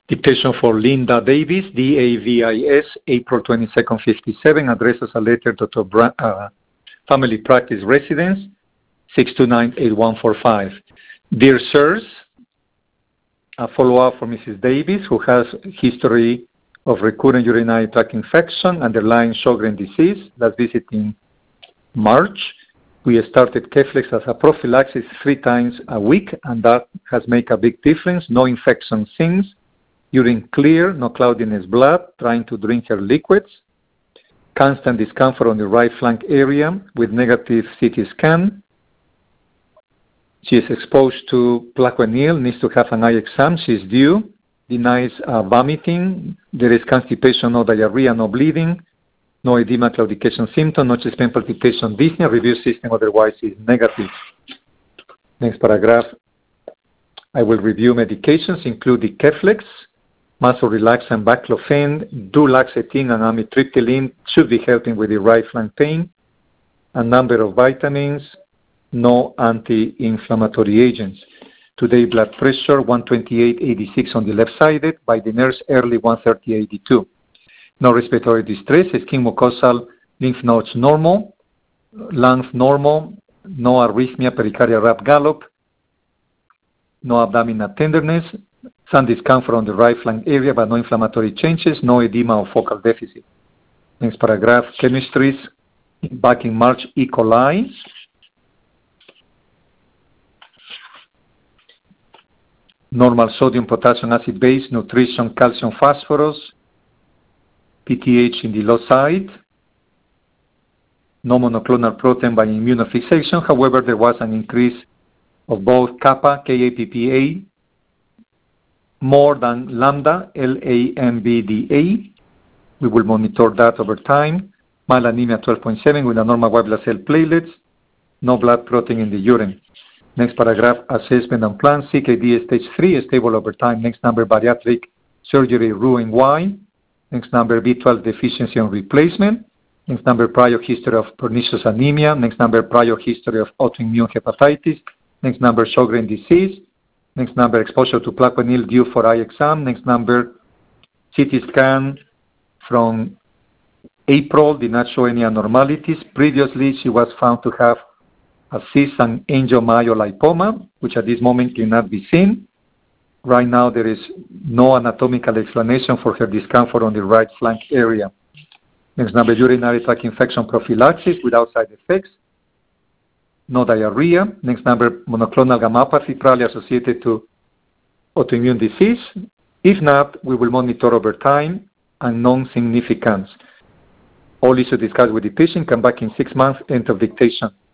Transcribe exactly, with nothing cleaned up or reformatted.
Dictation for Linda Davis, D A V I S, April twenty-second, fifty-seven, addresses a letter to Doctor Bra- uh, Family Practice Residence, six two nine, eight one four five. Dear Sirs, a follow-up for Missus Davis, who has history of recurrent urinary tract infection, underlying Sjogren disease, last visit in March. We started Keflex as a prophylaxis three times a week, and that has made a big difference. No infection since. Urine clear, no cloudiness blood, trying to drink her liquids. Constant discomfort on the right flank area with negative C T scan. She is exposed to Plaquenil, needs to have an eye exam. She is due. Denies uh, vomiting. There is constipation, no diarrhea, no bleeding. No edema, claudication symptom, no chest pain, palpitation, dyspnea. Review system otherwise is negative. Next paragraph. I will review medications, including Keflex, muscle relaxant, baclofen, duloxetine, and amitriptyline should be helping with the right flank pain. A number of vitamins, no anti-inflammatory agents. Today, blood pressure one twenty-eight eighty-six on the left sided, by the nurse early one thirty eighty-two. No respiratory distress, skin mucosal lymph nodes normal, lungs normal, no arrhythmia, pericardial rap gallop, no abdominal tenderness, some discomfort on the right flank area, but no inflammatory changes, no edema or focal deficit. Next paragraph, chemistries, back in March, E. coli. Normal sodium, potassium, acid base, nutrition, calcium, phosphorus, P T H in the low side, no monoclonal protein by immunofixation. However, there was an increase of both kappa, K A P P A, more than lambda, L A M B D A. We will monitor that over time. Mild anemia twelve point seven with a normal white blood cell platelets, no blood protein in the urine. Next paragraph, assessment and plan, C K D stage three, stable over time. Next number, bariatric surgery, R U and Y. Next number, B twelve deficiency and replacement. Next number, prior history of pernicious anemia. Next number, prior history of autoimmune hepatitis. Next number, Sjogren disease. Next number, exposure to Plaquenil due for eye exam. Next number, C T scan from April did not show any abnormalities. Previously, she was found to have a cyst and angiomyolipoma, which at this moment cannot be seen. Right now, there is no anatomical explanation for her discomfort on the right flank area. Next number, urinary tract infection prophylaxis without side effects. No diarrhea. Next number, monoclonal gammopathy, probably associated to autoimmune disease. If not, we will monitor over time and non-significance. All issues discussed with the patient come back in six months, end of dictation.